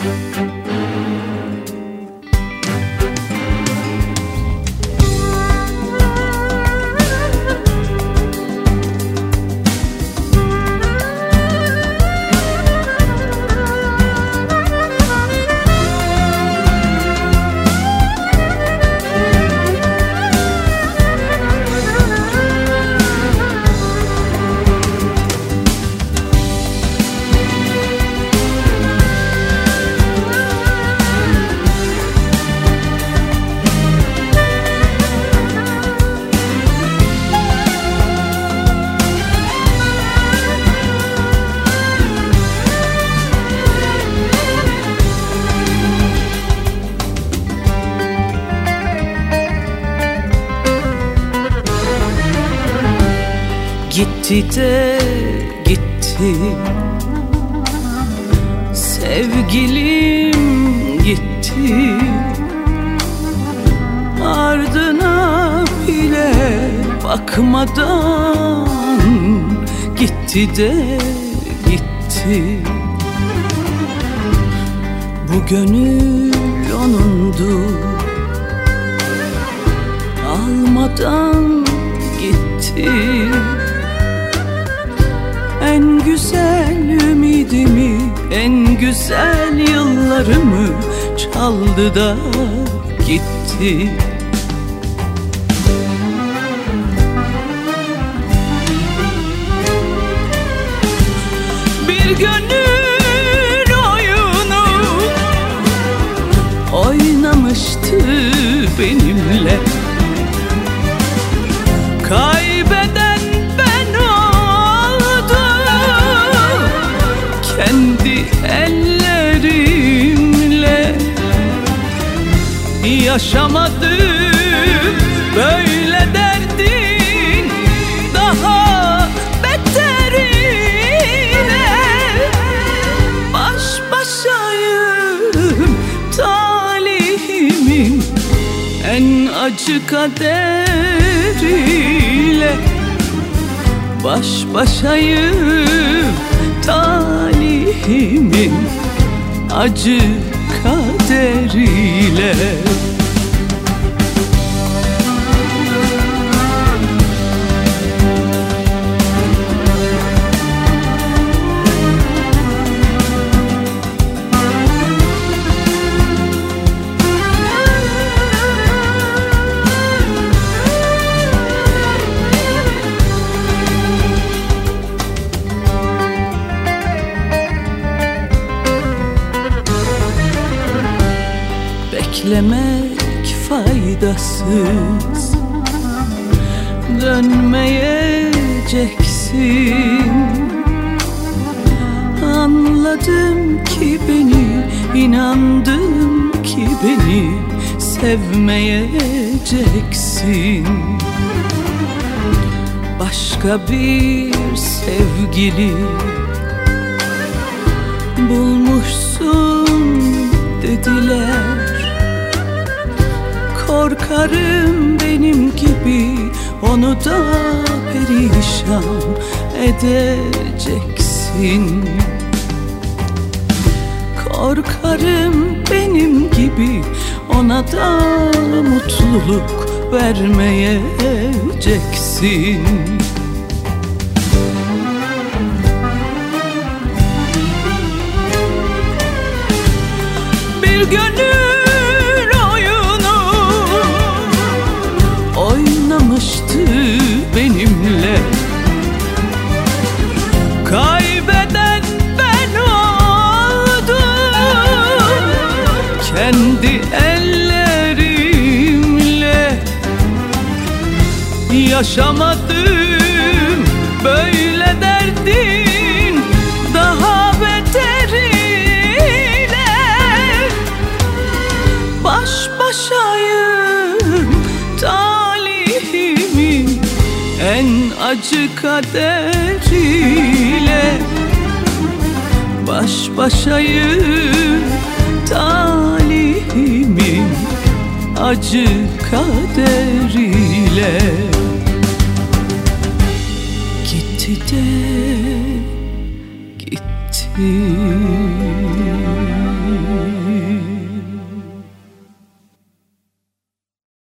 Gitti de gitti, sevgilim gitti, ardına bile bakmadan gitti de gitti. Bu gönül onundu, almadan gitti. En güzel ümidimi, en güzel yıllarımı çaldı da gitti. Bir gönül oyunu oynamıştı benimle. Kaybeden ben oldum kendi ellerimle. Yaşamadım böyle derdin daha beteriyle. Baş başayım talihimin en acı kaderiyle. Baş başayım talihimin acı kaderiyle. Beklemek faydasız, dönmeyeceksin. Anladım ki beni, inandım ki beni sevmeyeceksin. Başka bir sevgili bulmuşsun dediler. Korkarım benim gibi onu da perişan edeceksin. Korkarım benim gibi ona da mutluluk vermeyeceksin. Bir gönül oyunu oynamıştı benimle. Kaybeden ben oldum kendi ellerimle. Yaşamadım böyle derdin daha beteriyle. Baş başayım talihimin en acı kaderiyle. Baş başayım talihimin acı kaderiyle. Gitti de gitti.